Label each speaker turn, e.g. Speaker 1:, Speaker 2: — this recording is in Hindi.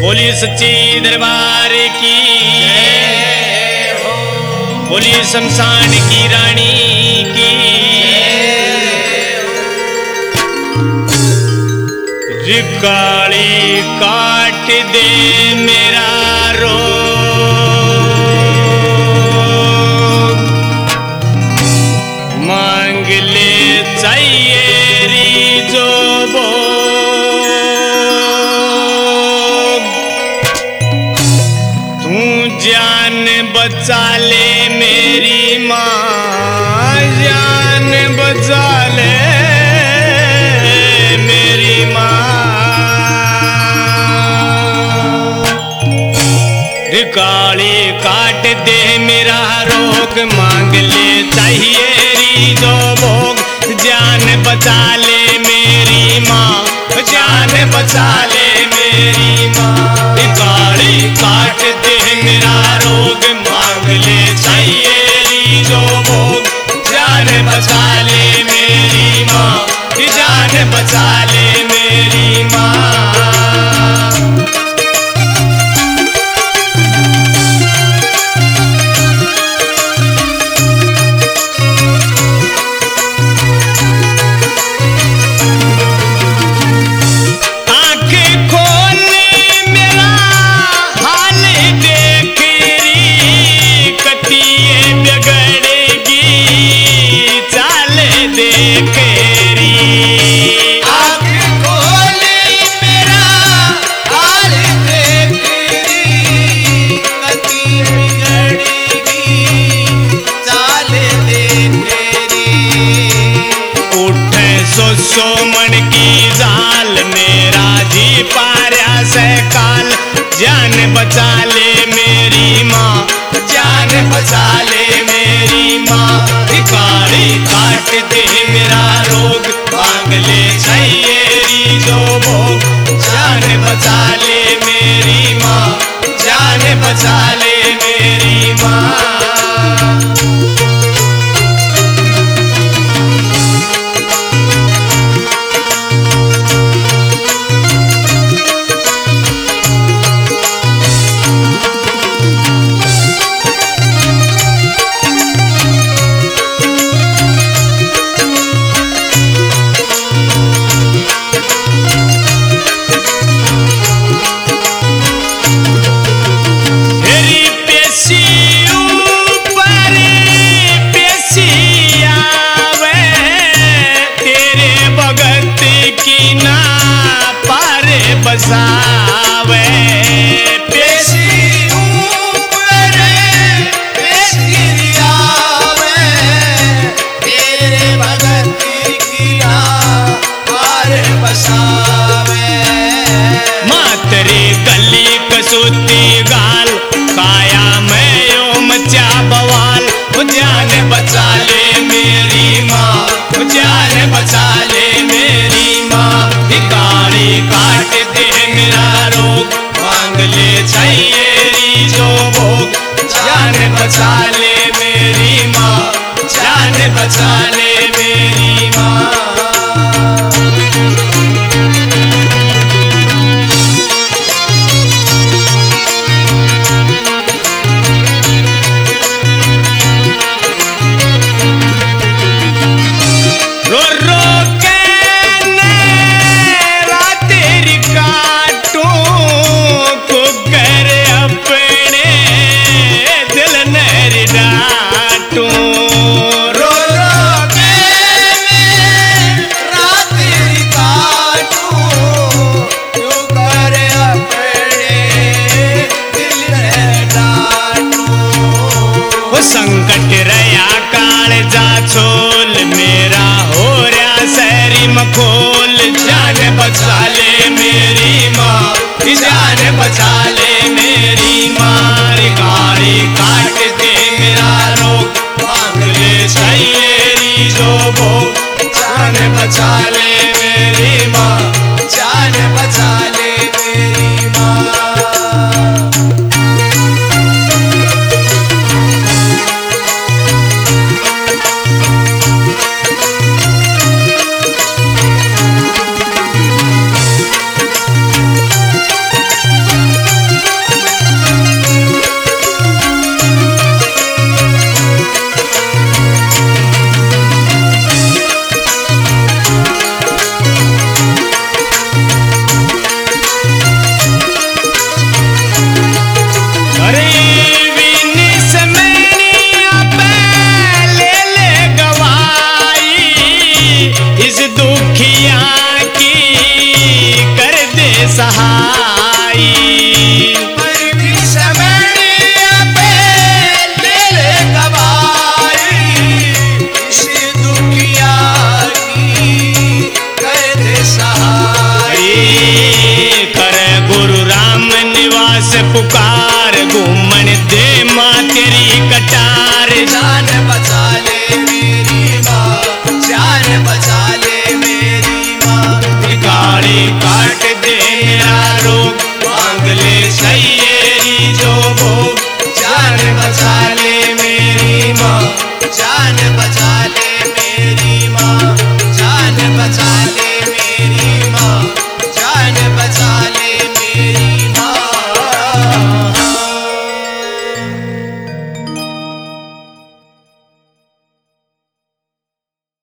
Speaker 1: बोलिए सच्चे दरबार की, बोलिए शमशान की रानी की। रिकाली काट दे मेरा रोग, मांग ले चाहिए री जो भोग। तू जान बचा ले मेरी माँ, जान बचा ले मेरी माँ। रिकाली काट दे मेरा रोग, मांग ले चाहिए री जो भोग। जान बचा ले मेरी माँ, जान बचा ले मेरी माँ। रिकाली काट दे मेरा रोग, मांग ले चाहिए री जो भोग। जान बचा ले मेरी माँ, जान बचा ले मेरी माँ। सोमन की जाल मेरा जी पारा से काल। जान बचा ले मेरी माँ, जान बचा ले मेरी माँ। रिकाली काट दे मेरा रोग, मांग ले चाहिए री जो भोग। जान बचा ले मेरी माँ, जान बचा ले मेरी माँ। बसावे पेशी ऊपर पेशी आवे, तेरे भगत की ना पार बसावे। माँ तेरी गली कसूती गाल, काया मैं यो मचा बवाल। जान बचा ले मेरी माँ, जान बचा ले मेरी माँ। रिकाली काट दे मेरा रोग, मांग ले चाहिए री जो भोग। जान बचा ले मेरी माँ, जान बचा ले मेरी माँ। रो रो के तेरी काटूं को कर अपने दिल नर डाटूं। रो रो के रात तेरी काटूं को कर अपने दिल नर डाटूं। वो संकट रया काल जा छोल, मेरा हो रहा शहरी मखोल। जान बचा ले मेरी माँ, जान बचा ले मेरी माँ। रिकाली काट दे मेरा रोग, मांग ले चाहिए री जो भोग। जान बचा ले मेरी माँ, जान बचा ले मेरी माँ। सहा